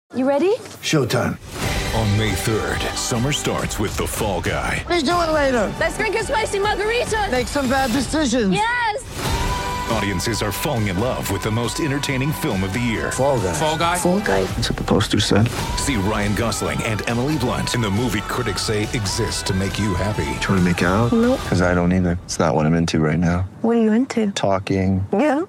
You ready? Showtime. On May 3rd, summer starts with The Fall Guy. Let's do it later. Let's drink a spicy margarita. Make some bad decisions. Yes! Audiences are falling in love with the most entertaining film of the year. Fall Guy. Fall Guy? Fall Guy. That's what the poster said. See Ryan Gosling and Emily Blunt in the movie critics say exists to make you happy. Trying to make it out? Nope. Because I don't either. It's not what I'm into right now. What are you into? Talking. Yeah.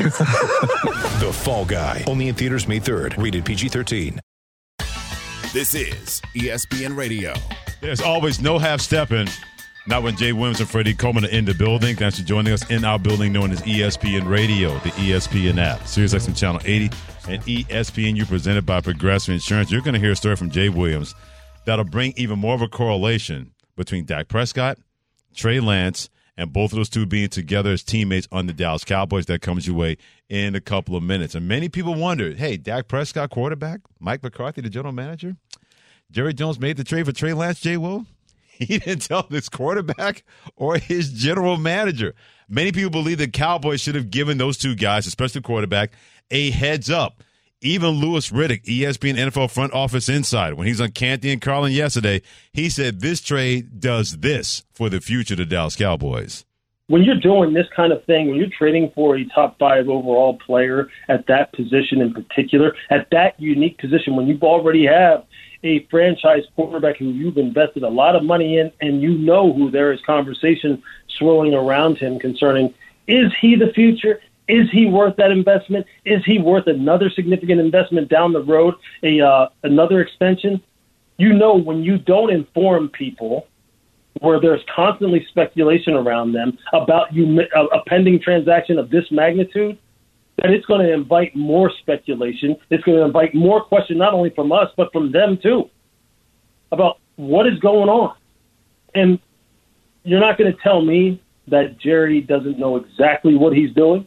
The Fall Guy. Only in theaters May 3rd. Rated PG-13. This is ESPN Radio. There's always no half-stepping. Not when Jay Williams and Freddie Coleman are in the building. Thanks for joining us in our building known as ESPN Radio, the ESPN app, SiriusXM Channel 80, and ESPNU presented by Progressive Insurance. You're going to hear a story from Jay Williams that'll bring even more of a correlation between Dak Prescott, Trey Lance, and both of those two being together as teammates on the Dallas Cowboys. That comes your way in a couple of minutes. And many people wondered, hey, Dak Prescott quarterback, Mike McCarthy the general manager, Jerry Jones made the trade for Trey Lance, Jay Will? He didn't tell his quarterback or his general manager. Many people believe the Cowboys should have given those two guys, especially the quarterback, a heads up. Even Louis Riddick, ESPN NFL front office insider, when he's on Canty and Carlin yesterday, he said this trade does this for the future of the Dallas Cowboys. When you're doing this kind of thing, when you're trading for a top 5 overall player at that position in particular, at that unique position, when you already have a franchise quarterback who you've invested a lot of money in, and you know who there is conversation swirling around him concerning, is he the future? Is he worth that investment? Is he worth another significant investment down the road, another extension? You know, when you don't inform people, where there's constantly speculation around them about a pending transaction of this magnitude, that it's going to invite more speculation. It's going to invite more question, not only from us, but from them too, about what is going on. And you're not going to tell me that Jerry doesn't know exactly what he's doing?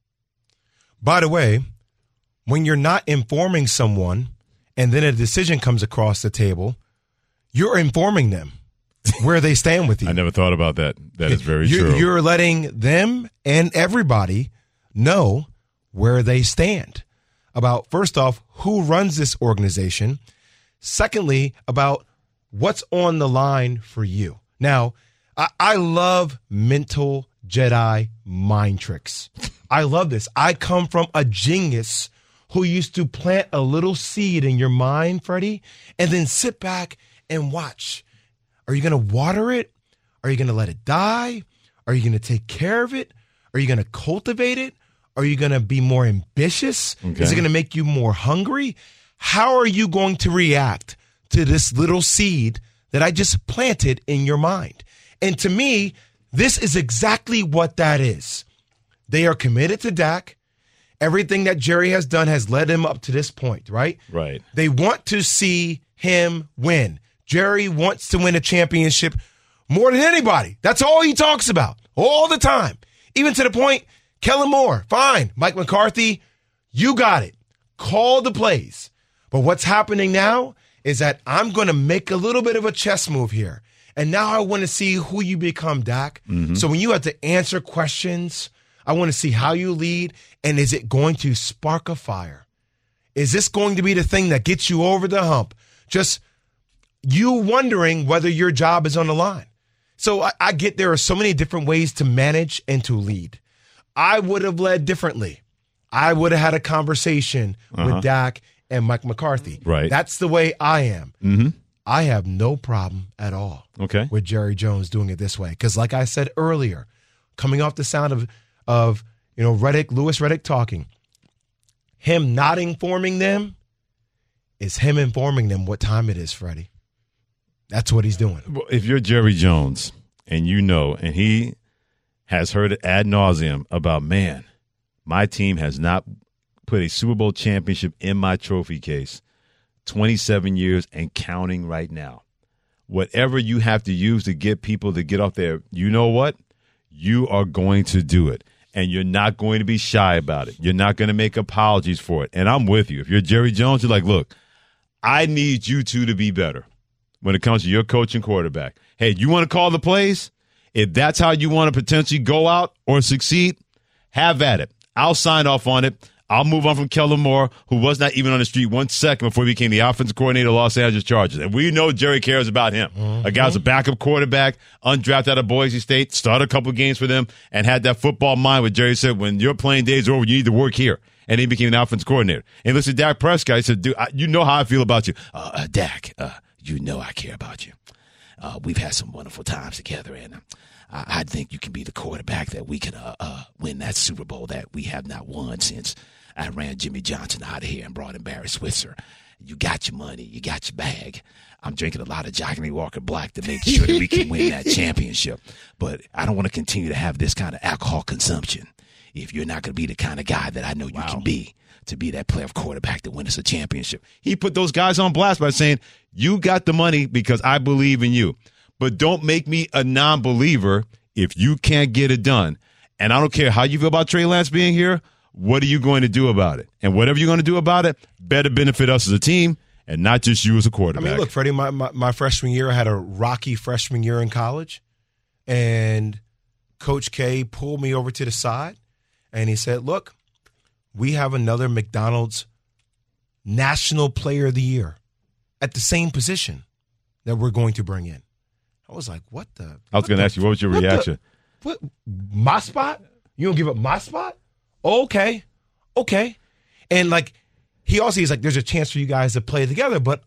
By the way, when you're not informing someone and then a decision comes across the table, you're informing them where they stand with you. I never thought about that. That is very true. You're letting them and everybody know where they stand about, first off, who runs this organization. Secondly, about what's on the line for you. Now, I love mental Jedi mind tricks. I love this. I come from a genius who used to plant a little seed in your mind, Freddie, and then sit back and watch. Are you going to water it? Are you going to let it die? Are you going to take care of it? Are you going to cultivate it? Are you going to be more ambitious? Okay. Is it going to make you more hungry? How are you going to react to this little seed that I just planted in your mind? And to me, this is exactly what that is. They are committed to Dak. Everything that Jerry has done has led him up to this point, right? Right. They want to see him win. Jerry wants to win a championship more than anybody. That's all he talks about all the time. Even to the point, Kellen Moore, fine. Mike McCarthy, you got it. Call the plays. But what's happening now is that I'm going to make a little bit of a chess move here. And now I want to see who you become, Dak. Mm-hmm. So when you have to answer questions, I want to see how you lead. And is it going to spark a fire? Is this going to be the thing that gets you over the hump? Just you wondering whether your job is on the line. So I get there are so many different ways to manage and to lead. I would have led differently. I would have had a conversation with Dak and Mike McCarthy. Right. That's the way I am. Mm-hmm. I have no problem at all with Jerry Jones doing it this way. Because like I said earlier, coming off the sound of Louis Riddick talking, him not informing them is him informing them what time it is, Freddie. That's what he's doing. Well, if you're Jerry Jones and you know, and he has heard it ad nauseum about, man, my team has not put a Super Bowl championship in my trophy case, 27 years and counting right now. Whatever you have to use to get people to get off there, you know what? You are going to do it. And you're not going to be shy about it. You're not going to make apologies for it. And I'm with you. If you're Jerry Jones, you're like, look, I need you two to be better when it comes to your coach and quarterback. Hey, you want to call the plays? If that's how you want to potentially go out or succeed, have at it. I'll sign off on it. I'll move on from Kellen Moore, who was not even on the street 1 second before he became the offensive coordinator of Los Angeles Chargers. And we know Jerry cares about him. A guy was a backup quarterback, undrafted out of Boise State, started a couple games for them, and had that football mind where Jerry said, when your playing days are over, you need to work here. And he became an offensive coordinator. And listen to Dak Prescott. He said, dude, you know how I feel about you. Dak, you know I care about you. We've had some wonderful times together, and I think you can be the quarterback that we can win that Super Bowl that we have not won since I ran Jimmy Johnson out of here and brought in Barry Switzer. You got your money. You got your bag. I'm drinking a lot of Johnny Walker Black to make sure that we can win that championship. But I don't want to continue to have this kind of alcohol consumption if you're not going to be the kind of guy that I know you can be, to be that playoff quarterback to win us a championship. He put those guys on blast by saying, you got the money because I believe in you. But don't make me a non-believer if you can't get it done. And I don't care how you feel about Trey Lance being here. What are you going to do about it? And whatever you're going to do about it, better benefit us as a team and not just you as a quarterback. I mean, look, Freddie, my freshman year, I had a rocky freshman year in college. And Coach K pulled me over to the side, and he said, look, we have another McDonald's National Player of the Year at the same position that we're going to bring in. I was like, what the? I was going to ask you, what was your reaction? What? My spot? You don't give up my spot? Okay. And like, he's like, there's a chance for you guys to play together, but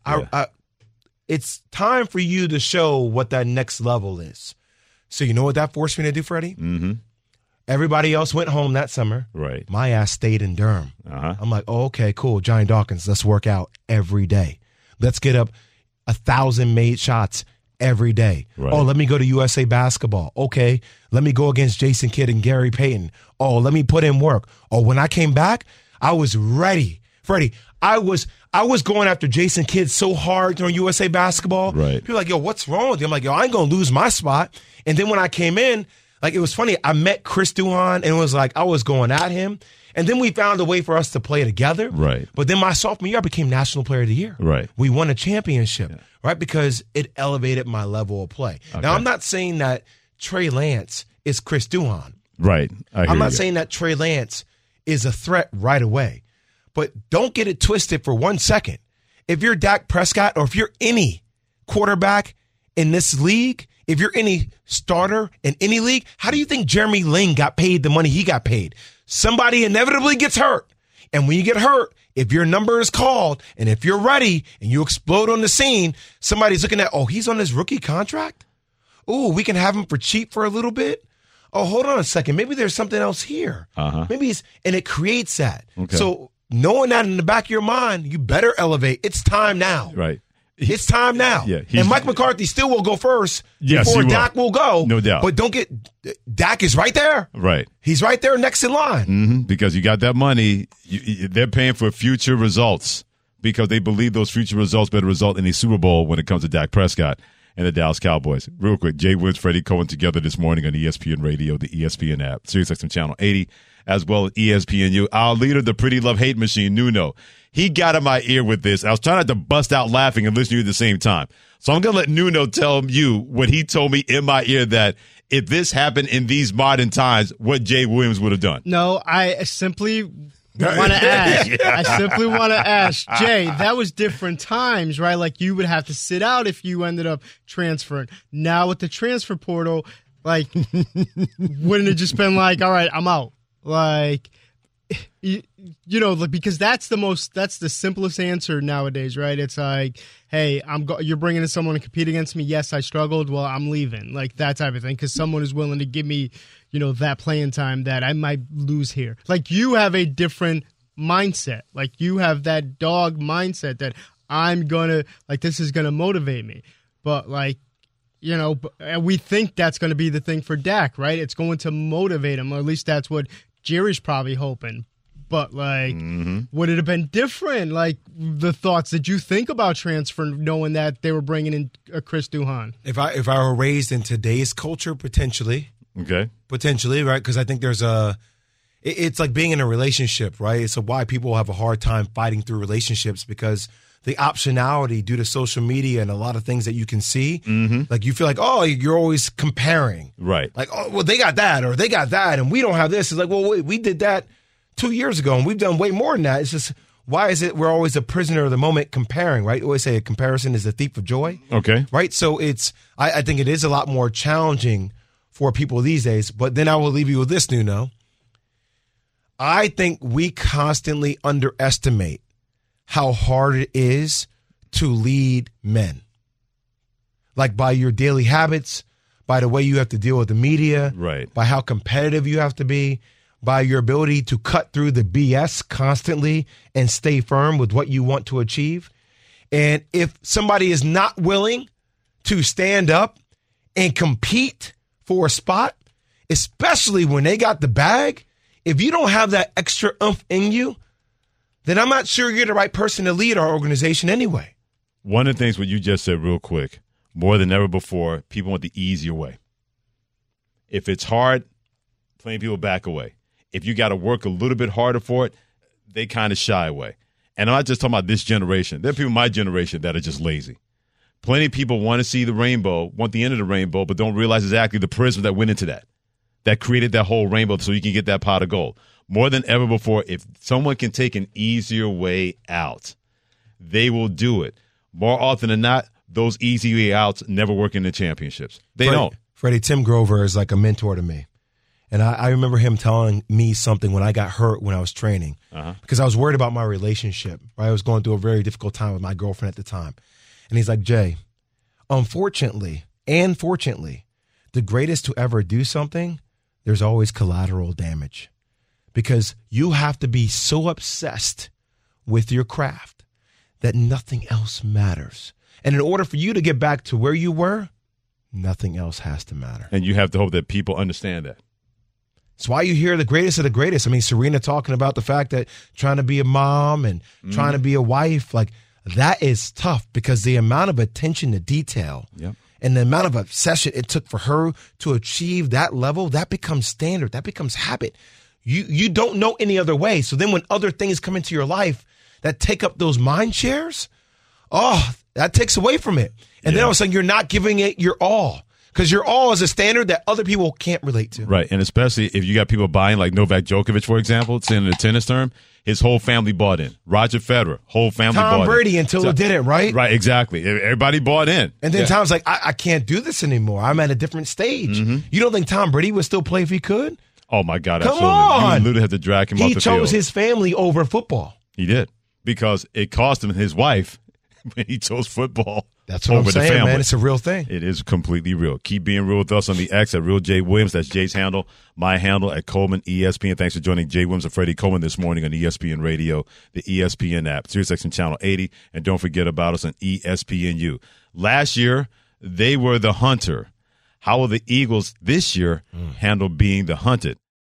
it's time for you to show what that next level is. So you know what that forced me to do, Freddie? Mm-hmm. Everybody else went home that summer. Right. My ass stayed in Durham. Uh-huh. I'm like, okay, cool. Johnny Dawkins, let's work out every day. Let's get up 1,000 made shots every day. Right. Oh, let me go to USA Basketball. Okay, let me go against Jason Kidd and Gary Payton. Oh, let me put in work. Oh, when I came back, I was ready. Freddie, I was going after Jason Kidd so hard during USA Basketball. Right. People were like, yo, what's wrong with you? I'm like, yo, I ain't going to lose my spot. And then when I came in, like, it was funny. I met Chris Duhon, and it was like I was going at him. And then we found a way for us to play together. Right. But then my sophomore year, I became National Player of the Year. Right. We won a championship, right, because it elevated my level of play. Okay. Now, I'm not saying that Trey Lance is Chris Duhon. Right. I'm not saying that Trey Lance is a threat right away. But don't get it twisted for 1 second. If you're Dak Prescott or if you're any quarterback in this league, if you're any starter in any league, how do you think Jeremy Lin got paid the money he got paid? Somebody inevitably gets hurt. And when you get hurt, if your number is called and if you're ready and you explode on the scene, somebody's looking at, oh, he's on his rookie contract? Ooh, we can have him for cheap for a little bit? Oh, hold on a second. Maybe there's something else here. Uh-huh. And it creates that. Okay. So knowing that in the back of your mind, you better elevate. It's time now. Right. It's time now. Yeah, and Mike McCarthy still will go first before Dak will go. No doubt. But Dak is right there. Right. He's right there next in line. Mm-hmm. Because you got that money. They're paying for future results because they believe those future results better result in a Super Bowl when it comes to Dak Prescott and the Dallas Cowboys. Real quick, Jay Williams, Freddie Cohen together this morning on ESPN Radio, the ESPN app, SiriusXM Channel 80, as well as ESPNU. Our leader, the pretty love-hate machine, Nuno. He got in my ear with this. I was trying not to bust out laughing and listen to you at the same time. So I'm going to let Nuno tell you what he told me in my ear, that if this happened in these modern times, what Jay Williams would have done. No, I simply want to ask. Jay, that was different times, right? Like, you would have to sit out if you ended up transferring. Now with the transfer portal, like, wouldn't it just been like, all right, I'm out? Like, you know, because that's the simplest answer nowadays, right? It's like, hey, you're bringing in someone to compete against me. Yes, I struggled. Well, I'm leaving, like that type of thing, because someone is willing to give me, you know, that playing time that I might lose here. Like, you have a different mindset. Like, you have that dog mindset that this is gonna motivate me. But like, you know, we think that's going to be the thing for Dak, right? It's going to motivate him, or at least that's what Jerry's probably hoping. But, like, would it have been different? Like, the thoughts that you think about transfer, knowing that they were bringing in Chris Duhon? If I were raised in today's culture, potentially. Okay. Potentially, right? Because I think it's like being in a relationship, right? It's why people have a hard time fighting through relationships, because the optionality due to social media and a lot of things that you can see, like, you feel like, oh, you're always comparing. Right. Like, oh, well, they got that or they got that and we don't have this. It's like, well, we did that 2 years ago, and we've done way more than that. It's just, why is it we're always a prisoner of the moment comparing, right? We always say a comparison is a thief of joy. Okay. Right? So I think it is a lot more challenging for people these days. But then I will leave you with this, Nuno. I think we constantly underestimate how hard it is to lead men. Like by your daily habits, by the way you have to deal with the media, right, by how competitive you have to be, by your ability to cut through the BS constantly and stay firm with what you want to achieve. And if somebody is not willing to stand up and compete for a spot, especially when they got the bag, if you don't have that extra oomph in you, then I'm not sure you're the right person to lead our organization anyway. One of the things what you just said real quick, more than ever before, people want the easier way. If it's hard, plenty of people back away. If you got to work a little bit harder for it, they kind of shy away. And I'm not just talking about this generation. There are people in my generation that are just lazy. Plenty of people want to see the rainbow, want the end of the rainbow, but don't realize exactly the prism that went into that created that whole rainbow so you can get that pot of gold. More than ever before, if someone can take an easier way out, they will do it. More often than not, those easy way outs never work in the championships. They don't. Freddie, Tim Grover is like a mentor to me. And I remember him telling me something when I got hurt when I was training because I was worried about my relationship. Right? I was going through a very difficult time with my girlfriend at the time. And he's like, Jay, unfortunately and fortunately, the greatest to ever do something, there's always collateral damage because you have to be so obsessed with your craft that nothing else matters. And in order for you to get back to where you were, nothing else has to matter. And you have to hope that people understand that. It's why you hear the greatest of the greatest. I mean, Serena talking about the fact that trying to be a mom and trying to be a wife, like that is tough because the amount of attention to detail and the amount of obsession it took for her to achieve that level, that becomes standard. That becomes habit. You don't know any other way. So then when other things come into your life that take up those mind shares, that takes away from it. And then all of a sudden you're not giving it your all. Because your all is a standard that other people can't relate to. Right, and especially if you got people buying, like Novak Djokovic, for example, in the tennis term, his whole family bought in. Roger Federer, whole family bought in. Tom Brady until it didn't, right? Right, exactly. Everybody bought in. And then Tom's like, I can't do this anymore. I'm at a different stage. You don't think Tom Brady would still play if he could? Oh, my God, Come absolutely. on. You literally have to drag him off the field. He chose his family over football. He did, because it cost him his wife when he chose football. That's what I'm saying, man. It's a real thing. It is completely real. Keep being real with us on the X at Real Jay Williams. That's Jay's handle. My handle at Coleman ESPN. Thanks for joining Jay Williams and Freddie Coleman this morning on ESPN Radio, the ESPN app, SiriusXM Channel 80. And don't forget about us on ESPNU. Last year, they were the hunter. How will the Eagles this year handle being the hunted?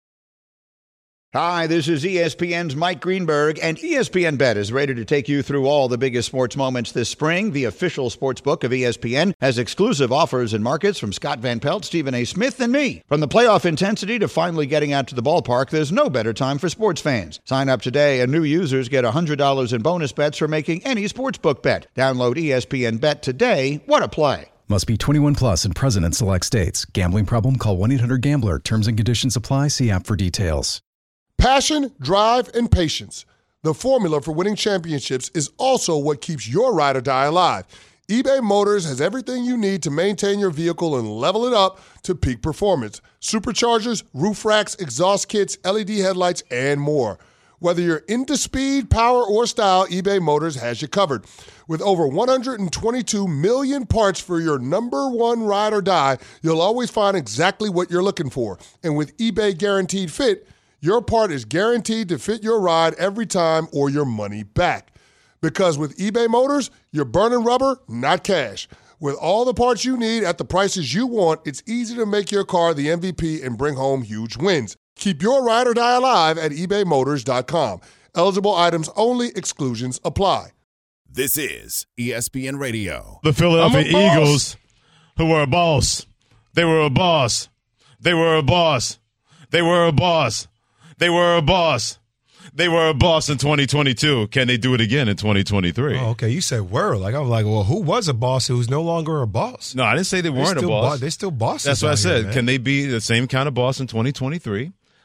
Hi, this is ESPN's Mike Greenberg, and ESPN Bet is ready to take you through all the biggest sports moments this spring. The official sports book of ESPN has exclusive offers and markets from Scott Van Pelt, Stephen A. Smith, and me. From the playoff intensity to finally getting out to the ballpark, there's no better time for sports fans. Sign up today, and new users get $100 in bonus bets for making any sportsbook bet. Download ESPN Bet today. What a play. Must be 21 plus and present in select states. Gambling problem? Call 1-800-GAMBLER. Terms and conditions apply. See app for details. Passion, drive, and patience. The formula for winning championships is also what keeps your ride or die alive. eBay Motors has everything you need to maintain your vehicle and level it up to peak performance. Superchargers, roof racks, exhaust kits, LED headlights, and more. Whether you're into speed, power, or style, eBay Motors has you covered. With over 122 million parts for your number one ride or die, you'll always find exactly what you're looking for. And with eBay Guaranteed Fit, your part is guaranteed to fit your ride every time or your money back. Because with eBay Motors, you're burning rubber, not cash. With all the parts you need at the prices you want, it's easy to make your car the MVP and bring home huge wins. Keep your ride or die alive at ebaymotors.com. Eligible items only. Exclusions apply. This is ESPN Radio. The Philadelphia Eagles, who were a boss. They were a boss. They were a boss. They were a boss. They were a boss. They were a boss in 2022. Can they do it again in 2023? Oh, okay. You said were. Like, I was like, well, who was a boss who's no longer a boss? No, I didn't say they weren't a boss. They're still bosses. That's what I said. Here, can they be the same kind of boss in 2023?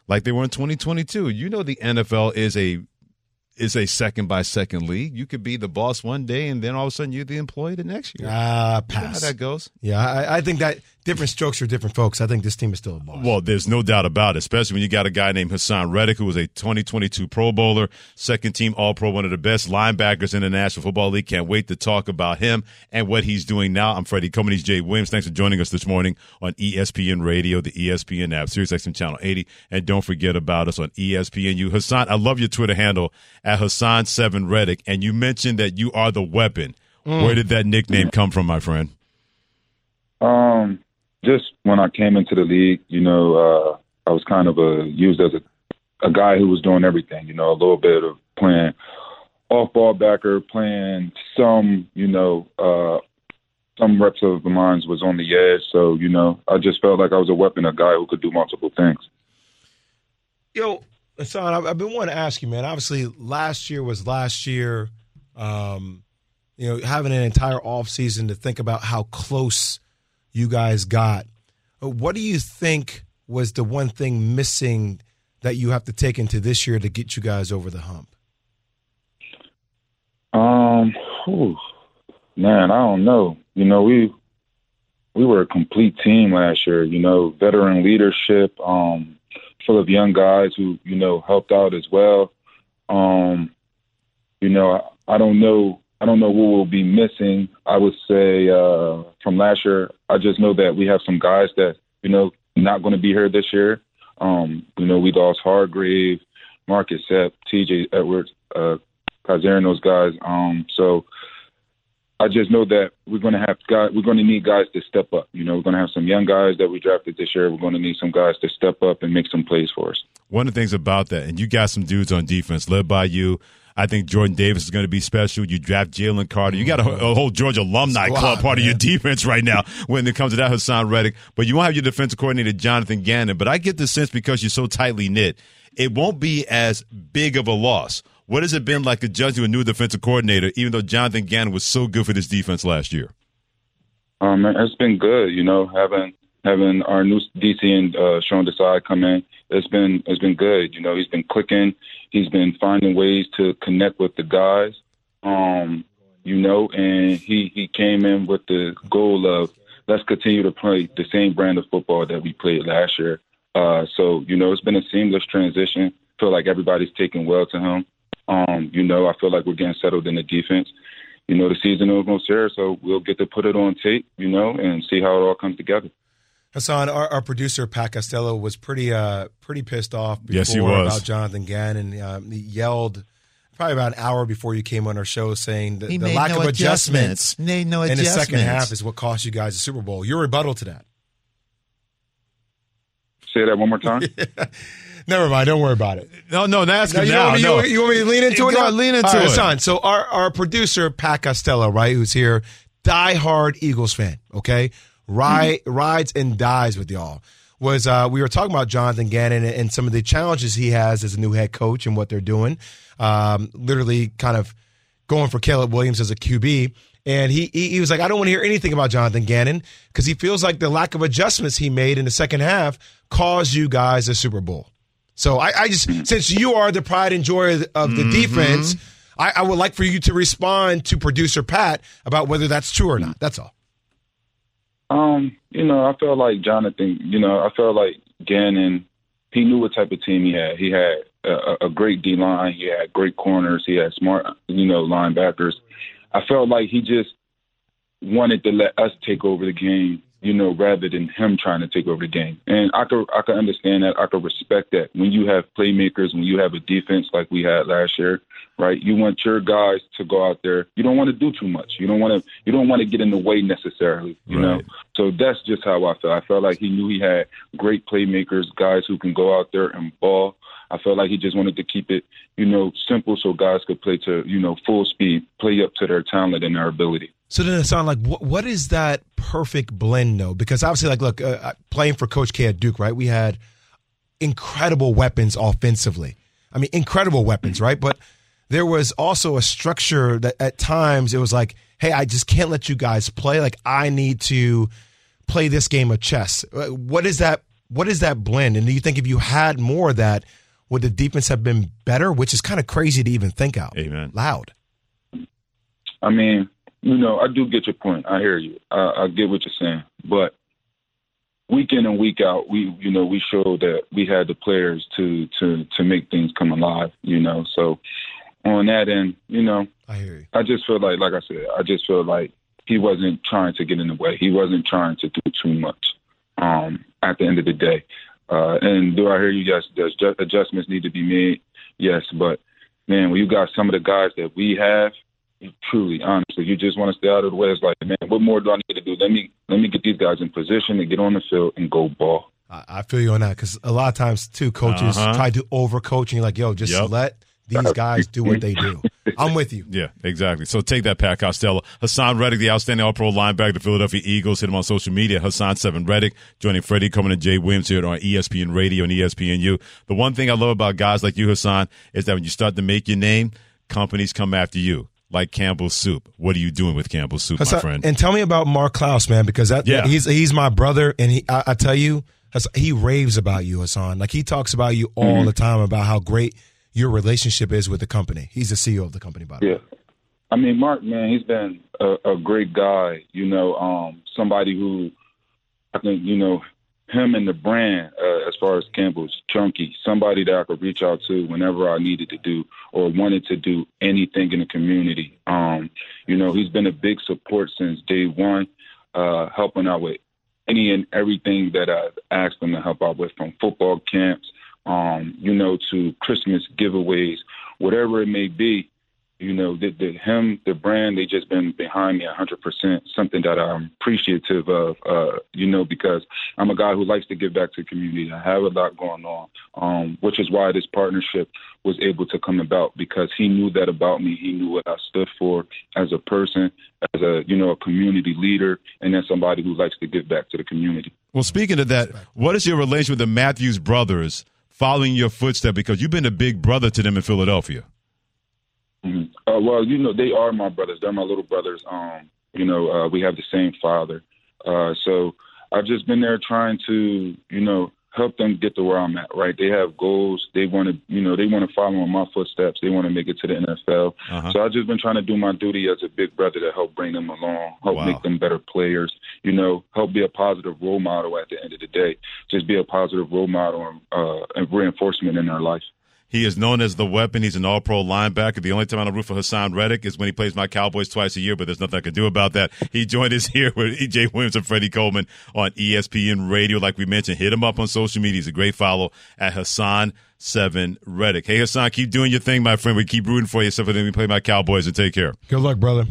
like they were in 2022. You know, the NFL is a second-by-second league. You could be the boss one day, and then all of a sudden you're the employee the next year. Pass. You know how that goes. Yeah, I think that different strokes for different folks. I think this team is still a boss. Well, there's no doubt about it, especially when you got a guy named Hassan Reddick, who was a 2022 Pro Bowler, second-team All-Pro, one of the best linebackers in the National Football League. Can't wait to talk about him and what he's doing now. I'm Freddie Coleman. He's Jay Williams. Thanks for joining us this morning on ESPN Radio, the ESPN app, SiriusXM Channel 80. And don't forget about us on ESPNU. Hassan, I love your Twitter handle at Hassan7 Reddick, and you mentioned that you are the weapon. Where did that nickname come from, my friend? Just when I came into the league, I was kind of used as a guy who was doing everything, a little bit of playing off-ball backer, playing some reps of the mine was on the edge. So, I just felt like I was a weapon, a guy who could do multiple things. Yo, Hassan, I've been wanting to ask you, man. Obviously, last year was last year. Having an entire offseason to think about how close you guys got. What do you think was the one thing missing that you have to take into this year to get you guys over the hump? Man, I don't know. We were a complete team last year, veteran leadership, full of young guys who, helped out as well. I don't know what we'll be missing. I would say from last year, I just know that we have some guys that, not going to be here this year. We lost Hargrave, Marcus Sepp, TJ Edwards, Kaiser, and those guys. So I just know that we're going to need guys to step up. We're going to have some young guys that we drafted this year. We're going to need some guys to step up and make some plays for us. One of the things about that, and you got some dudes on defense led by you. I think Jordan Davis is going to be special. You draft Jalen Carter. You got a whole Georgia alumni club part of your defense right now when it comes to that Hassan Reddick. But you won't have your defensive coordinator, Jonathan Gannon. But I get the sense because you're so tightly knit, it won't be as big of a loss. What has it been like adjusting to a new defensive coordinator, even though Jonathan Gannon was so good for this defense last year? It's been good, having our new DC and Sean Desai come in. It's been good. He's been clicking. He's been finding ways to connect with the guys. And he came in with the goal of let's continue to play the same brand of football that we played last year. So it's been a seamless transition. I feel like everybody's taking well to him. I feel like we're getting settled in the defense. The season is almost here, so we'll get to put it on tape, and see how it all comes together. Hassan, our producer, Pat Costello, was pretty pissed off before yes, he was. About Jonathan Gannon. He yelled probably about an hour before you came on our show saying that the lack of adjustments in the second half is what cost you guys the Super Bowl. Your rebuttal to that? Say that one more time. Never mind. Don't worry about it. No, ask him now. You want me to lean into it? Go lean into it. Hassan, so our producer, Pat Costello, right, who's here, diehard Eagles fan, okay? Rides and dies with y'all. We were talking about Jonathan Gannon and some of the challenges he has as a new head coach and what they're doing. Literally kind of going for Caleb Williams as a QB. And he was like, I don't want to hear anything about Jonathan Gannon because he feels like the lack of adjustments he made in the second half caused you guys a Super Bowl. So I just, since you are the pride and joy of the defense, I would like for you to respond to producer Pat about whether that's true or not. That's all. I feel like Jonathan, I feel like Gannon, he knew what type of team he had. He had a great D-line. He had great corners. He had smart, linebackers. I felt like he just wanted to let us take over the game, rather than him trying to take over the game. And I could understand that. I could respect that. When you have playmakers, when you have a defense like we had last year, right? You want your guys to go out there. You don't want to do too much. You don't want to get in the way necessarily, you know? So that's just how I felt. I felt like he knew he had great playmakers, guys who can go out there and ball. I felt like he just wanted to keep it, simple so guys could play to, full speed, play up to their talent and their ability. So then it sounds like, what is that perfect blend, though? Because obviously, look, playing for Coach K at Duke, right, we had incredible weapons offensively. I mean, incredible weapons, right? But there was also a structure that at times it was like, hey, I just can't let you guys play. Like, I need to play this game of chess. What is that what is that blend? And do you think if you had more of that, would the defense have been better? Which is kind of crazy to even think out loud. I mean, I do get your point. I hear you. I get what you're saying. But week in and week out, we showed that we had the players to make things come alive, So on that end, I hear you. I just feel like I said, I just feel like he wasn't trying to get in the way. He wasn't trying to do too much at the end of the day. And do I hear you? Yes, there's adjustments need to be made. Yes, but, man, when you got some of the guys that we have, truly, honestly, you just want to stay out of the way. It's like, man, what more do I need to do? Let me get these guys in position to get on the field and go ball. I feel you on that because a lot of times, too, coaches try to overcoach and you're like, yo, just let these guys do what they do. I'm with you. Yeah, exactly. So take that, Pat Costello. Haason Reddick, the outstanding All-Pro linebacker, the Philadelphia Eagles. Hit him on social media. Haason7 Reddick, joining Freddie Coleman and Jay Williams here on ESPN Radio and ESPNU. The one thing I love about guys like you, Haason, is that when you start to make your name, companies come after you. Like Campbell's Soup. What are you doing with Campbell's Soup, my friend? And tell me about Mark Klaus, man, because he's my brother, and I tell you, he raves about you, Haason. Like, he talks about you all the time about how great your relationship is with the company. He's the CEO of the company, by the way. I mean, Mark, man, he's been a great guy, somebody who I think, him and the brand, as far as Campbell's Chunky, somebody that I could reach out to whenever I needed to do or wanted to do anything in the community. He's been a big support since day one, helping out with any and everything that I've asked him to help out with, from football camps, to Christmas giveaways, whatever it may be. The brand, they just been behind me 100%, something that I'm appreciative of, because I'm a guy who likes to give back to the community. I have a lot going on, which is why this partnership was able to come about, because he knew that about me. He knew what I stood for as a person, as a community leader, and as somebody who likes to give back to the community. Well, speaking of that, what is your relationship with the Matthews brothers following your footsteps? Because you've been a big brother to them in Philadelphia. Well, they are my brothers. They're my little brothers. We have the same father. So I've just been there trying to, help them get to where I'm at, right? They have goals. They want to follow in my footsteps. They want to make it to the NFL. So I've just been trying to do my duty as a big brother to help bring them along, help make them better players, help be a positive role model at the end of the day. Just be a positive role model and reinforcement in their life. He is known as the weapon. He's an all-pro linebacker. The only time I root for Haason Reddick is when he plays my Cowboys twice a year, but there's nothing I can do about that. He joined us here with E.J. Williams and Freddie Coleman on ESPN Radio. Like we mentioned, hit him up on social media. He's a great follow at Haason7 Reddick. Hey, Haason, keep doing your thing, my friend. We keep rooting for you, except for then we play my Cowboys, and take care. Good luck, brother.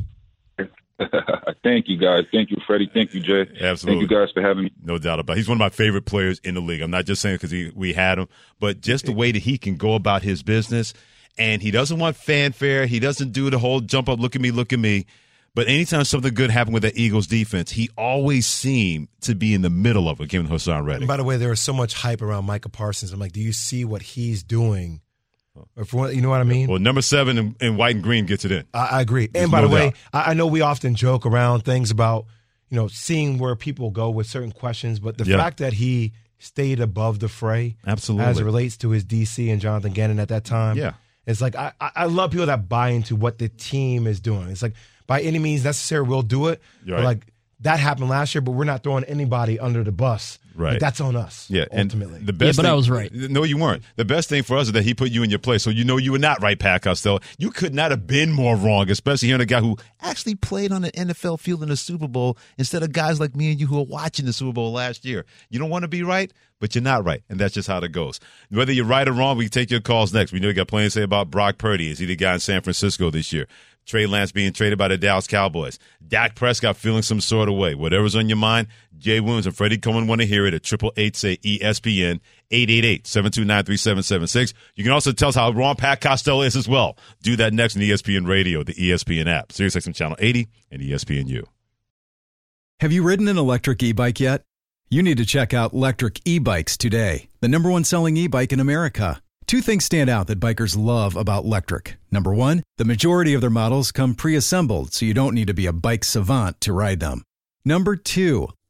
Thank you, guys. Thank you, Freddie. Thank you, Jay. Absolutely. Thank you guys for having me. No doubt about it. He's one of my favorite players in the league. I'm not just saying because we had him, but just the way that he can go about his business. And he doesn't want fanfare. He doesn't do the whole jump up, look at me. But anytime something good happened with the Eagles defense, he always seemed to be in the middle of it, given Haason Reddick. And by the way, there was so much hype around Micah Parsons. I'm like, do you see what he's doing? You know what I mean? Well, number 7 in white and green gets it in. I agree. And by the way, I know we often joke around things about, seeing where people go with certain questions, but the fact that he stayed above the fray, absolutely, as it relates to his DC and Jonathan Gannon at that time, it's like I love people that buy into what the team is doing. It's like, by any means necessary, we'll do it. Right. But like, that happened last year, but we're not throwing anybody under the bus. Right. Like, that's on us. Yeah, ultimately. And the best thing, I was right. No, you weren't. The best thing for us is that he put you in your place, so you were not right, Pat Costello. You could not have been more wrong, especially hearing a guy who actually played on an NFL field in the Super Bowl instead of guys like me and you who are watching the Super Bowl last year. You don't want to be right, but you're not right, and that's just how it goes. Whether you're right or wrong, we can take your calls next. We know you got plenty to say about Brock Purdy. Is he the guy in San Francisco this year? Trey Lance being traded by the Dallas Cowboys. Dak Prescott feeling some sort of way. Whatever's on your mind, Jay Williams and Freddie Coleman want to hear it at 888-SAY-ESPN, 888-729-3776. You can also tell us how wrong Pat Costello is as well. Do that next on ESPN Radio, the ESPN app, SiriusXM Channel 80, and ESPNU. Have you ridden an electric e-bike yet? You need to check out Lectric E-Bikes today, the #1 selling e-bike in America. 2 things stand out that bikers love about Lectric. Number 1, the majority of their models come pre-assembled, so you don't need to be a bike savant to ride them. Number 2,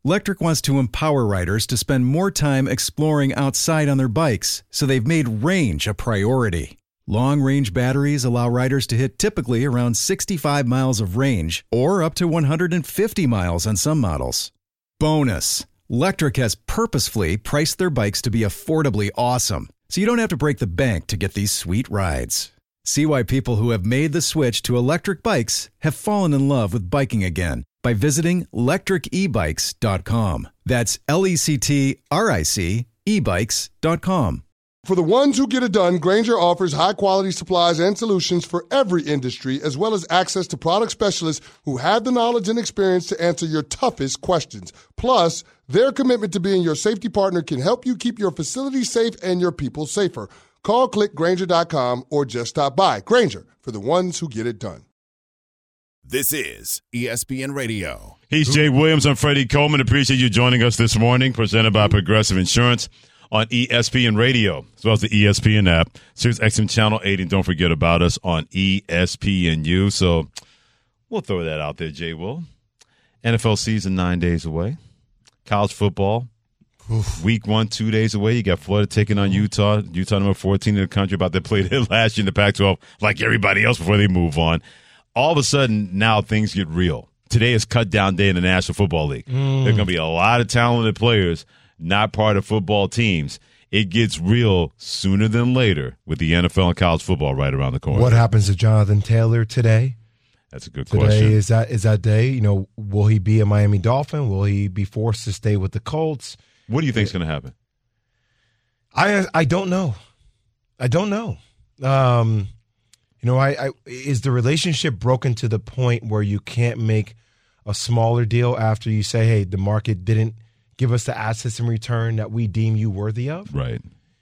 Lectric wants to empower riders to spend more time exploring outside on their bikes, so they've made range a priority. Long-range batteries allow riders to hit typically around 65 miles of range or up to 150 miles on some models. Bonus, Lectric has purposefully priced their bikes to be affordably awesome, so you don't have to break the bank to get these sweet rides. See why people who have made the switch to electric bikes have fallen in love with biking again by visiting lectricebikes.com. That's LECTRIC ebikes.com. For the ones who get it done, Grainger offers high-quality supplies and solutions for every industry, as well as access to product specialists who have the knowledge and experience to answer your toughest questions. Plus, their commitment to being your safety partner can help you keep your facility safe and your people safer. Call, click Grainger.com, or just stop by. Grainger, for the ones who get it done. This is ESPN Radio. He's Jay Williams. I'm Freddie Coleman. Appreciate you joining us this morning. Presented by Progressive Insurance on ESPN Radio, as well as the ESPN app, Sirius XM Channel 80. And don't forget about us on ESPNU. So we'll throw that out there, Jay Will. NFL season 9 days away. College football, week 1, 2 days away. You got Florida taking on Utah. Utah number 14 in the country, about to play it last year in the Pac-12 like everybody else before they move on. All of a sudden, now things get real. Today is cut down day in the National Football League. There's going to be a lot of talented players not part of football teams. It gets real sooner than later with the NFL and college football right around the corner. What happens to Jonathan Taylor today? That's a good question. Is that day? You know, will he be a Miami Dolphin? Will he be forced to stay with the Colts? What do you think is going to happen? I don't know. I don't know. You know, is the relationship broken to the point where you can't make a smaller deal after you say, hey, the market didn't give us the assets in return that we deem you worthy of? Right.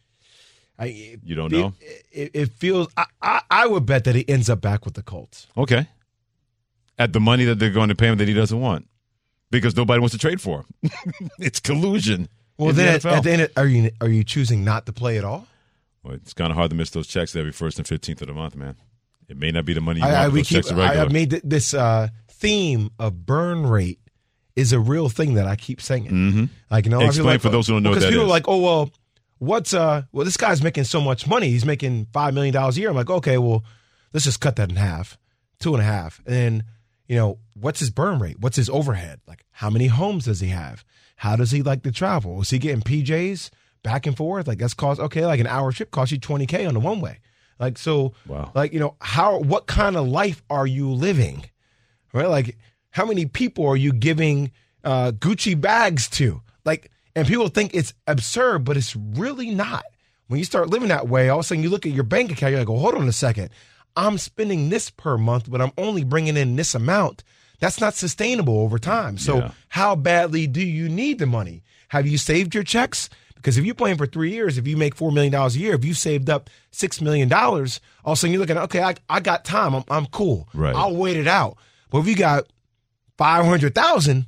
You don't know? It feels I would bet that he ends up back with the Colts. Okay. At the money that they're going to pay him that he doesn't want. Because nobody wants to trade for him. It's collusion. Well, then at the end, are you choosing not to play at all? Well, it's kind of hard to miss those checks every 1st and 15th of the month, man. It may not be the money you want, but those checks are regular. I made this theme of burn rate is a real thing that I keep saying. Mm-hmm. Like, you know, explain for those who don't know what that is. Because people are like, oh, well, this guy's making so much money. He's making $5 million a year. I'm like, okay, well, let's just cut that in half, 2.5. And then, you know, what's his burn rate? What's his overhead? Like, how many homes does he have? How does he like to travel? Is he getting PJs back and forth? Like, that's like an hour trip costs you $20K on the one way. Like, so, wow. Like, you know, what kind of life are you living? Right? Like, how many people are you giving Gucci bags to? Like, and people think it's absurd, but it's really not. When you start living that way, all of a sudden you look at your bank account, you're like, oh, hold on a second. I'm spending this per month, but I'm only bringing in this amount. That's not sustainable over time. So how badly do you need the money? Have you saved your checks? Because if you're playing for 3 years, if you make $4 million a year, if you saved up $6 million, all of a sudden you're looking at, okay, I got time. I'm cool. Right. I'll wait it out. But if you got $500,000,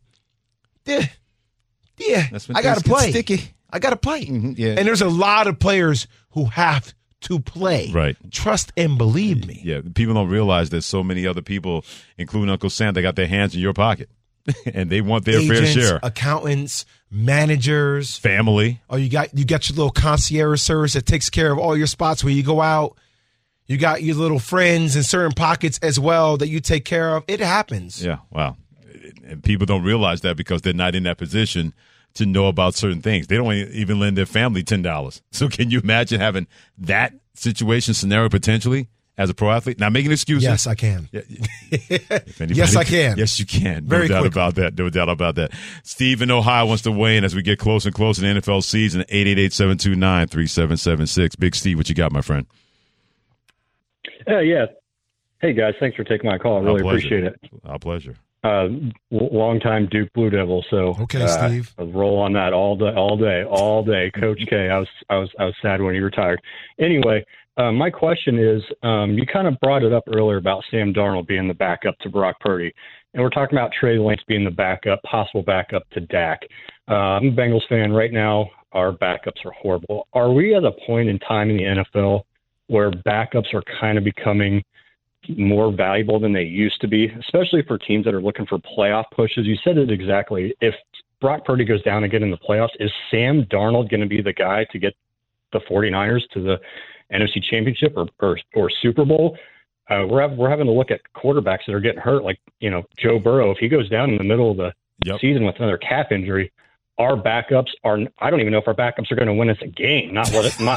I got to play. Sticky. I got to play. Mm-hmm, yeah. And there's a lot of players who have to play. Right. Trust and believe me. Yeah. People don't realize there's so many other people, including Uncle Sam, that got their hands in your pocket. And they want their Agents, fair share. Accountants, managers, family. Oh, you got your little concierge service that takes care of all your spots where you go out. You got your little friends in certain pockets as well that you take care of. It happens. Yeah, wow. And people don't realize that because they're not in that position to know about certain things. They don't even lend their family $10. So can you imagine having that situation scenario potentially as a pro athlete? Now, making excuses. Yes, I can. Yes, I can. Yes, you can. Very no doubt quickly. about that. No doubt about that. Steve in Ohio wants to weigh in as we get closer and closer to the NFL season. 888-729-3776. Big Steve, what you got, my friend? Yeah. Hey, guys. Thanks for taking my call. I really appreciate it. Our pleasure. Long-time Duke Blue Devil. So okay, Steve. I'll roll on that all day. Coach K. I was sad when he retired. Anyway, my question is, you kind of brought it up earlier about Sam Darnold being the backup to Brock Purdy, and we're talking about Trey Lance being the possible backup to Dak. I'm a Bengals fan right now. Our backups are horrible. Are we at a point in time in the NFL where backups are kind of becoming more valuable than they used to be, especially for teams that are looking for playoff pushes? You said it exactly. If Brock Purdy goes down again in the playoffs, is Sam Darnold going to be the guy to get the 49ers to the NFC Championship or Super Bowl? We're having to look at quarterbacks that are getting hurt, like, Joe Burrow. If he goes down in the middle of the season with another calf injury, our backups I don't even know if our backups are going to win us a game, much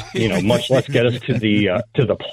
less get us to the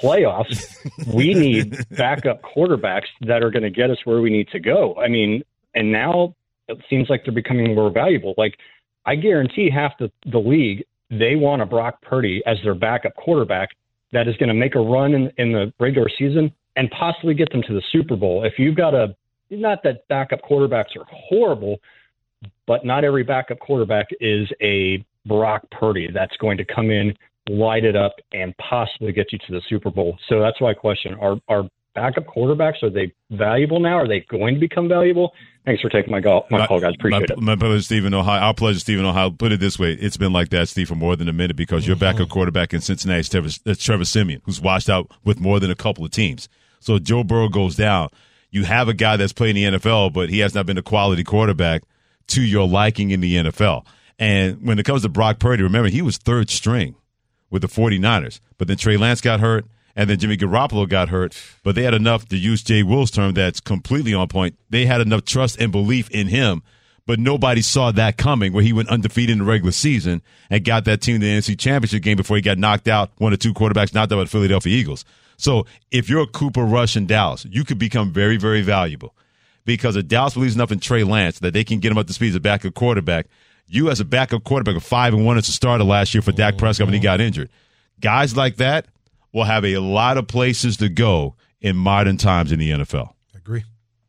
playoffs. We need backup quarterbacks that are going to get us where we need to go. I mean, and now it seems like they're becoming more valuable. Like, I guarantee half the league, they want a Brock Purdy as their backup quarterback that is going to make a run in the regular season and possibly get them to the Super Bowl. If you've got not that backup quarterbacks are horrible, but not every backup quarterback is a Brock Purdy that's going to come in, light it up, and possibly get you to the Super Bowl. So that's my question. Are backup quarterbacks, are they valuable now? Are they going to become valuable? Thanks for taking my call, guys. Appreciate it. My brother Stephen Ohio. Our pleasure, Stephen Ohio. Put it this way. It's been like that, Steve, for more than a minute because your backup quarterback in Cincinnati is Trevor Siemian, who's washed out with more than a couple of teams. So Joe Burrow goes down. You have a guy that's playing in the NFL, but he has not been a quality quarterback to your liking in the NFL. And when it comes to Brock Purdy, remember, he was third string with the 49ers. But then Trey Lance got hurt, and then Jimmy Garoppolo got hurt. But they had enough, to use Jay Will's term that's completely on point, they had enough trust and belief in him. But nobody saw that coming where he went undefeated in the regular season and got that team to the NFC Championship game before he got knocked out, one or two quarterbacks knocked out by the Philadelphia Eagles. So if you're Cooper Rush in Dallas, you could become very, very valuable. Because if Dallas believes enough in Trey Lance that they can get him up to speed as a backup quarterback, you as a backup quarterback of 5-1 as a starter last year for Dak Prescott when he got injured. Guys like that will have a lot of places to go in modern times in the NFL. Agree.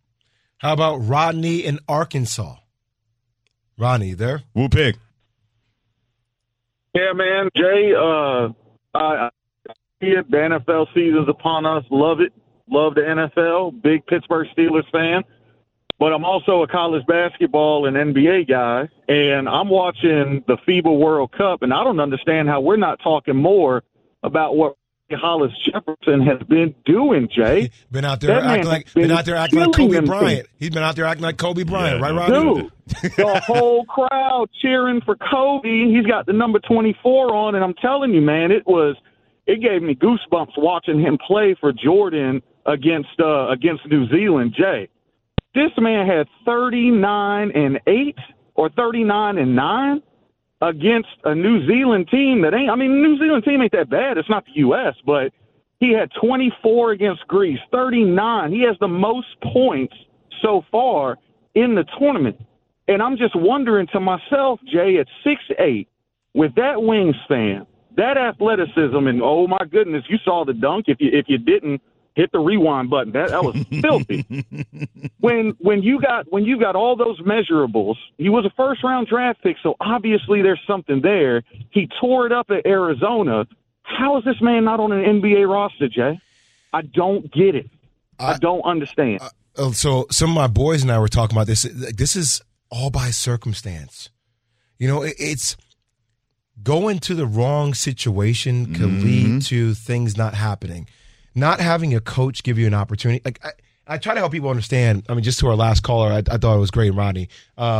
How about Rodney in Arkansas? Rodney, you there? We'll pick. Yeah, man. Jay, the NFL season's upon us. Love it. Love the NFL. Big Pittsburgh Steelers fan. But I'm also a college basketball and NBA guy, and I'm watching the FIBA World Cup, and I don't understand how we're not talking more about what Hollis Jefferson has been doing, Jay. been out there acting like Kobe Bryant. He's been out there acting like Kobe Bryant, right, Rodney? Dude, the whole crowd cheering for Kobe. He's got the number 24 on, and I'm telling you, man, it gave me goosebumps watching him play for Jordan against New Zealand, Jay. This man had 39-8 or 39-9 against a New Zealand team that New Zealand team ain't that bad. It's not the U.S., but he had 24 against Greece, 39. He has the most points so far in the tournament. And I'm just wondering to myself, Jay, at 6'8", with that wingspan, that athleticism, and oh my goodness, you saw the dunk. If you didn't, hit the rewind button. That was filthy. When you got all those measurables, he was a first round draft pick, so obviously there's something there. He tore it up at Arizona. How is this man not on an NBA roster, Jay? I don't get it. I don't understand. So some of my boys and I were talking about this. This is all by circumstance. It's going to the wrong situation could lead to things not happening. Not having a coach give you an opportunity. Like I try to help people understand. I mean, just to our last caller, I thought it was great, Rodney.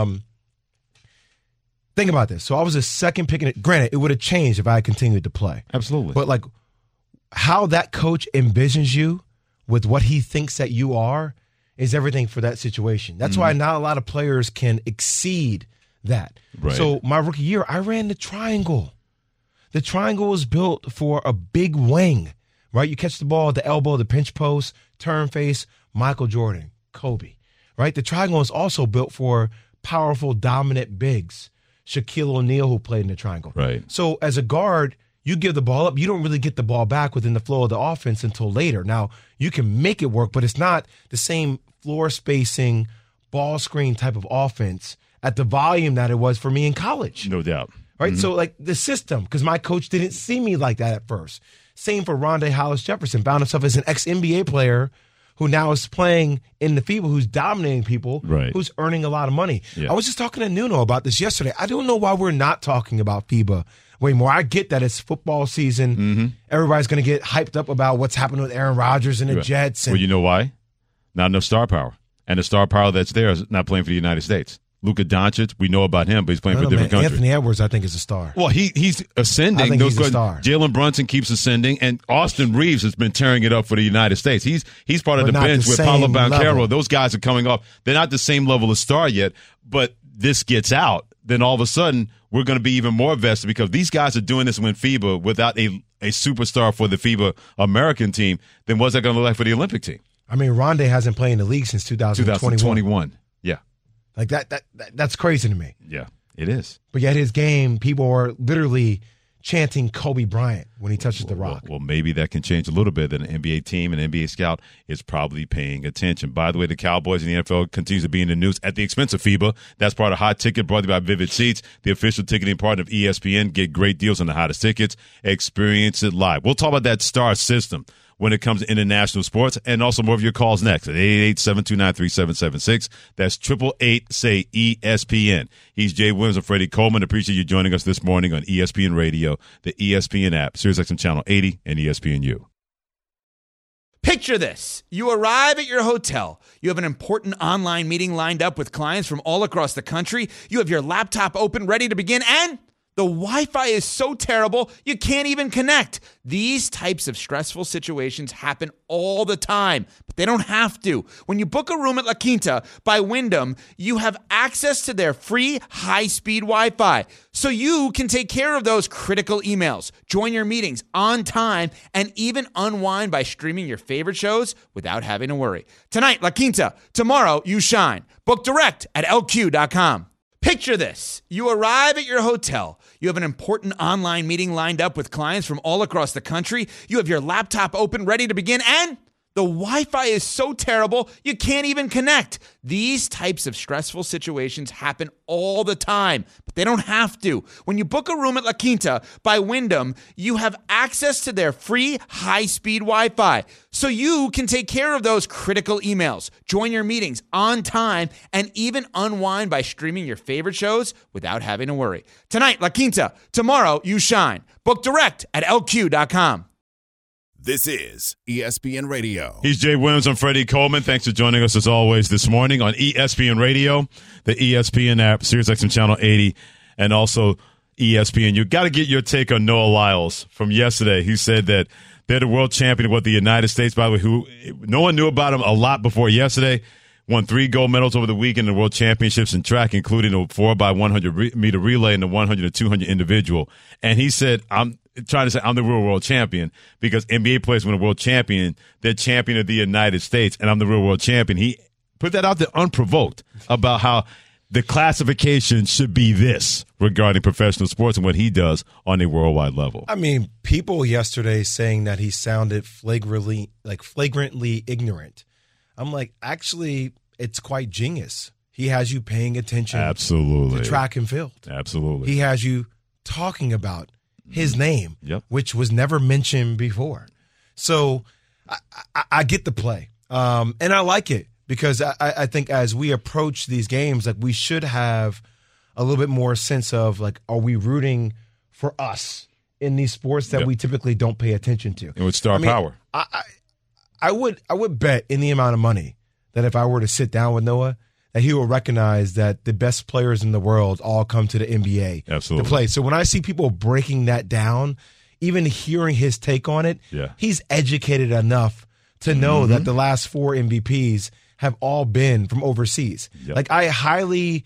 Think about this. So I was a second pick in it. Granted, it would have changed if I had continued to play. Absolutely. But like how that coach envisions you with what he thinks that you are is everything for that situation. That's why not a lot of players can exceed that. Right. So my rookie year, I ran the triangle. The triangle was built for a big wing. Right, you catch the ball at the elbow, the pinch post, turn face, Michael Jordan, Kobe. Right, the triangle is also built for powerful, dominant bigs. Shaquille O'Neal, who played in the triangle. Right. So as a guard, you give the ball up. You don't really get the ball back within the flow of the offense until later. Now, you can make it work, but it's not the same floor spacing, ball screen type of offense at the volume that it was for me in college. No doubt. Right, so like the system, because my coach didn't see me like that at first. Same for Rondé Hollis Jefferson. Found himself as an ex-NBA player who now is playing in the FIBA, who's dominating people, who's earning a lot of money. Yeah. I was just talking to Nuno about this yesterday. I don't know why we're not talking about FIBA way more. I get that it's football season. Everybody's going to get hyped up about what's happening with Aaron Rodgers and the Jets. Well, you know why? Not enough star power. And the star power that's there is not playing for the United States. Luka Doncic, we know about him, but he's playing for a different country. Anthony Edwards, I think, is a star. Well, he's ascending. I think he's a star. Jalen Brunson keeps ascending, and Austin Reeves has been tearing it up for the United States. He's part of the bench with Paolo Banchero. Those guys are coming off. They're not the same level of star yet, but this gets out, then all of a sudden we're going to be even more vested because these guys are doing this when FIBA without a superstar for the FIBA American team. Then what's that going to look like for the Olympic team? I mean, Rondé hasn't played in the league since 2021. Yeah. Like that's crazy to me. Yeah, it is. But yet his game, people are literally chanting Kobe Bryant when he touches the rock. Well, maybe that can change a little bit. That an NBA team, an NBA scout is probably paying attention. By the way, the Cowboys and the NFL continues to be in the news at the expense of FIBA. That's part of Hot Ticket, brought to you by Vivid Seats, the official ticketing partner of ESPN. Get great deals on the hottest tickets. Experience it live. We'll talk about that star system when it comes to international sports, and also more of your calls next at 888-729-3776. That's 888-SAY-ESPN. He's Jay Williams and Freddie Coleman. Appreciate you joining us this morning on ESPN Radio, the ESPN app, SiriusXM Channel 80, and ESPNU. Picture this. You arrive at your hotel. You have an important online meeting lined up with clients from all across the country. You have your laptop open, ready to begin, and the Wi-Fi is so terrible, you can't even connect. These types of stressful situations happen all the time, but they don't have to. When you book a room at La Quinta by Wyndham, you have access to their free high-speed Wi-Fi, so you can take care of those critical emails, join your meetings on time, and even unwind by streaming your favorite shows without having to worry. Tonight, La Quinta. Tomorrow, you shine. Book direct at LQ.com. Picture this. You arrive at your hotel. You have an important online meeting lined up with clients from all across the country. You have your laptop open, ready to begin, and the Wi-Fi is so terrible, you can't even connect. These types of stressful situations happen all the time, but they don't have to. When you book a room at La Quinta by Wyndham, you have access to their free high-speed Wi-Fi, so you can take care of those critical emails, join your meetings on time, and even unwind by streaming your favorite shows without having to worry. Tonight, La Quinta. Tomorrow, you shine. Book direct at LQ.com. This is ESPN Radio. He's Jay Williams and Freddie Coleman. Thanks for joining us as always this morning on ESPN Radio, the ESPN app, SiriusXM Channel 80, and also ESPN. You got to get your take on Noah Lyles from yesterday. He said that they're the world champion of the United States, by the way, who no one knew about him a lot before yesterday. Won 3 gold medals over the weekend in the World Championships in track, including the 4x100 relay and the 100 and 200 individual. And he said, I'm trying to say I'm the real world champion because NBA players win a world champion, they're champion of the United States, and I'm the real world champion. He put that out there unprovoked about how the classification should be this regarding professional sports and what he does on a worldwide level. I mean, people yesterday saying that he sounded flagrantly ignorant. I'm like, actually, it's quite genius. He has you paying attention Absolutely. to track and field. Absolutely. He has you talking about his name, which was never mentioned before. So I get the play. And I like it because I think as we approach these games, like we should have a little bit more sense of like, are we rooting for us in these sports that we typically don't pay attention to? And with star power. I would bet any amount of money that if I were to sit down with Noah, that he will recognize that the best players in the world all come to the NBA to play. So when I see people breaking that down, even hearing his take on it, he's educated enough to know that the last 4 MVPs have all been from overseas. Like I highly,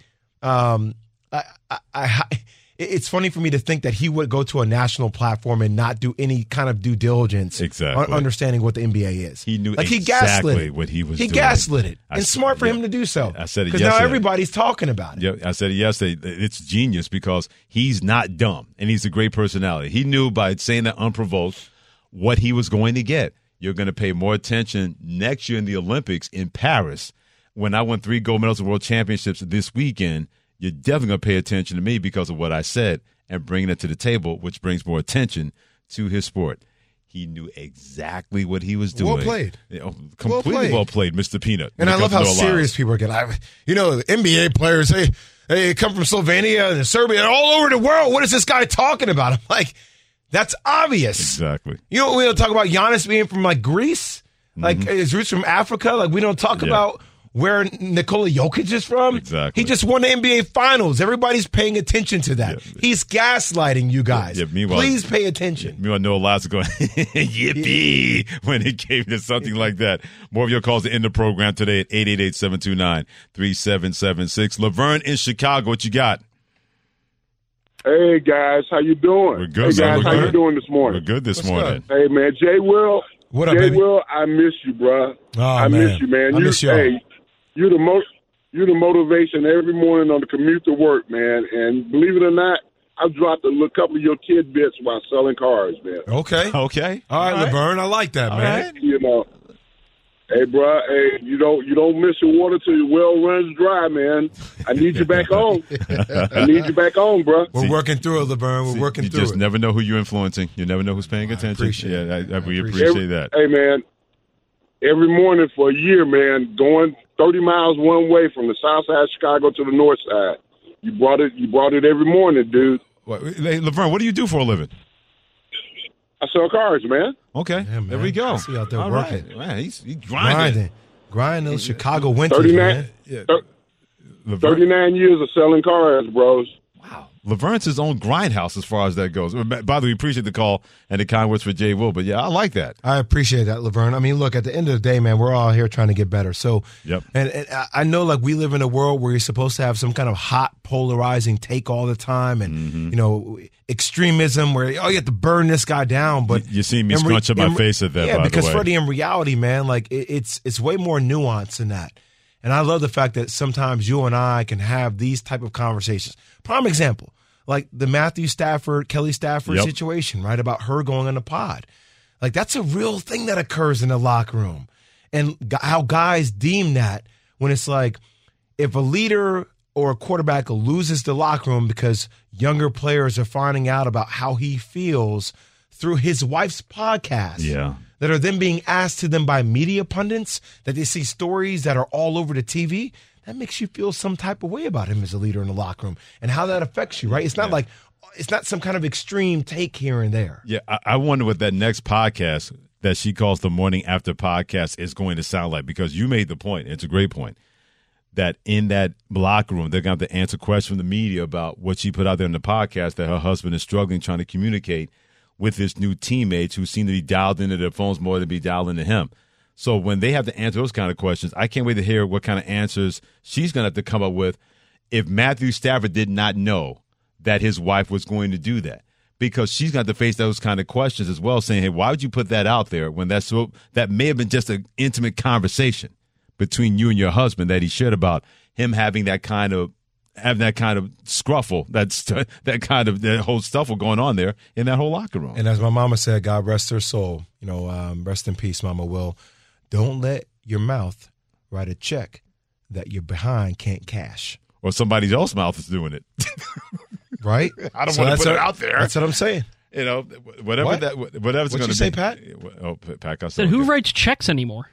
it's funny for me to think that he would go to a national platform and not do any kind of due diligence on understanding what the NBA is. He knew like exactly what he was doing. He gaslit it. And smart for him to do so. I said it because yesterday. Now everybody's talking about it. Yeah, I said it yesterday. It's genius because he's not dumb and he's a great personality. He knew by saying that unprovoked what he was going to get. You're going to pay more attention next year in the Olympics in Paris. When I won 3 gold medals at World Championships this weekend, you're definitely going to pay attention to me because of what I said and bringing it to the table, which brings more attention to his sport. He knew exactly what he was doing. Well played. Completely well played, Mr. Peanut. And I love how serious people get. The NBA players, they come from Slovenia and Serbia and all over the world. What is this guy talking about? I'm like, that's obvious. Exactly. We don't talk about Giannis being from like Greece, like his roots from Africa. Like we don't talk about where Nikola Jokic is from. Exactly. He just won the NBA Finals. Everybody's paying attention to that. Yeah. He's gaslighting you guys. Yeah, meanwhile, please pay attention. Meanwhile, Noah Lass going, yippee, when it came to something like that. More of your calls to end the program today at 888-729-3776. Laverne in Chicago, what you got? Hey, guys, how you doing? We're good, Hey, guys, how you doing this morning? We're good this morning. Hey, man, Jay Will. What up, Jay baby? Will, I miss you, bro. Oh, I miss you, man. I miss y'all. Hey, you're the motivation every morning on the commute to work, man. And believe it or not, I've dropped a couple of your tidbits while selling cars, man. Okay. Okay. All right, Laverne, I like that, man. You know, hey, bro, hey, you don't miss your water till your well runs dry, man. I need you back on. I need you back on, bro. We're working through it, Laverne. We're working through You just it. never know who you're influencing. You never know who's paying attention. appreciate We appreciate that. Hey, man, every morning for a year, man, going 30 miles one way from the south side of Chicago to the north side. You brought it every morning, dude. Hey, Laverne, what do you do for a living? I sell cars, man. Okay, Yeah, man. there we go. I see you out there All working. right. Man, he's grinding. Grinding those Chicago winters, 39, man. 39 years of selling cars, bros. Laverne's his own grindhouse as far as that goes. By the way, we appreciate the call and the kind words for Jay Will, but yeah, I like that. I appreciate that, Laverne. I mean, look, at the end of the day, man, we're all here trying to get better. So, and I know, like, we live in a world where you're supposed to have some kind of hot, polarizing take all the time, and you know, extremism where you have to burn this guy down. But you see me scrunch up my face at that. Yeah, by because the way. Freddie, in reality, man, like it's way more nuanced than that. And I love the fact that sometimes you and I can have these type of conversations. Prime example. Like the Matthew Stafford, Kelly Stafford situation, right? About her going on the pod. Like, that's a real thing that occurs in the locker room. And how guys deem that when it's like, if a leader or a quarterback loses the locker room because younger players are finding out about how he feels through his wife's podcast. Yeah. That are then being asked to them by media pundits, that they see stories that are all over the TV. That makes you feel some type of way about him as a leader in the locker room and how that affects you, right? It's not like, it's not some kind of extreme take here and there. Yeah, I wonder what that next podcast that she calls the Morning After podcast is going to sound like, because you made the point. It's a great point that in that locker room, they're going to have to answer questions from the media about what she put out there in the podcast, that her husband is struggling trying to communicate with his new teammates who seem to be dialed into their phones more than be dialed into him. So when they have to answer those kind of questions, I can't wait to hear what kind of answers she's going to have to come up with if Matthew Stafford did not know that his wife was going to do that. Because she's going to have to face those kind of questions as well, saying, hey, why would you put that out there when that may have been just an intimate conversation between you and your husband that he shared about him having that kind of scruffle, that whole stuffle going on there in that whole locker room. And as my mama said, God rest her soul, rest in peace, Mama Will. Don't let your mouth write a check that your behind can't cash. Or somebody else's mouth is doing it. Right? I don't want to put it out there. That's what I'm saying. Whatever's going to be. What'd you say, Pat? Oh, Pat got Then who writes checks anymore?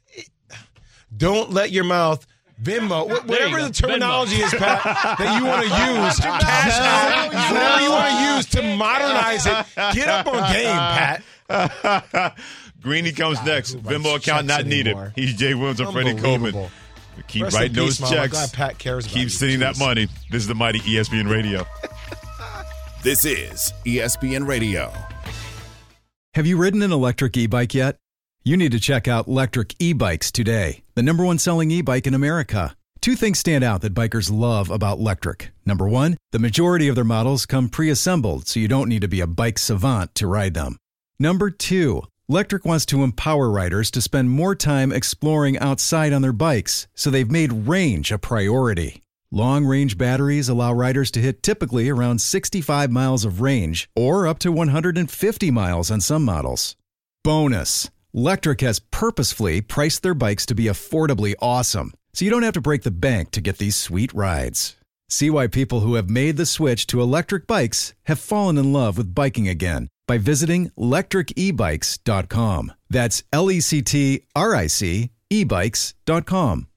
Don't let your mouth Venmo, whatever the terminology is, Pat, that you want to use, cash out, whatever you want to use to modernize it, get up on game, Pat. Greeny comes next. Venmo account not needed. He's Jay Williams and Freddie Coleman. Keep Rest writing in peace, those Mama. checks. God, Pat cares about Keep you. sending that money. This is the mighty ESPN Radio. This is ESPN Radio. Have you ridden an electric e-bike yet? You need to check out Lectric E-Bikes today, the #1 selling e-bike in America. Two things stand out that bikers love about Lectric. Number one, the majority of their models come pre-assembled, so you don't need to be a bike savant to ride them. Number two, Lectric wants to empower riders to spend more time exploring outside on their bikes, so they've made range a priority. Long-range batteries allow riders to hit typically around 65 miles of range, or up to 150 miles on some models. Bonus, Lectric has purposefully priced their bikes to be affordably awesome, so you don't have to break the bank to get these sweet rides. See why people who have made the switch to electric bikes have fallen in love with biking again by visiting lectricebikes.com. That's LECTRIC ebikes.com.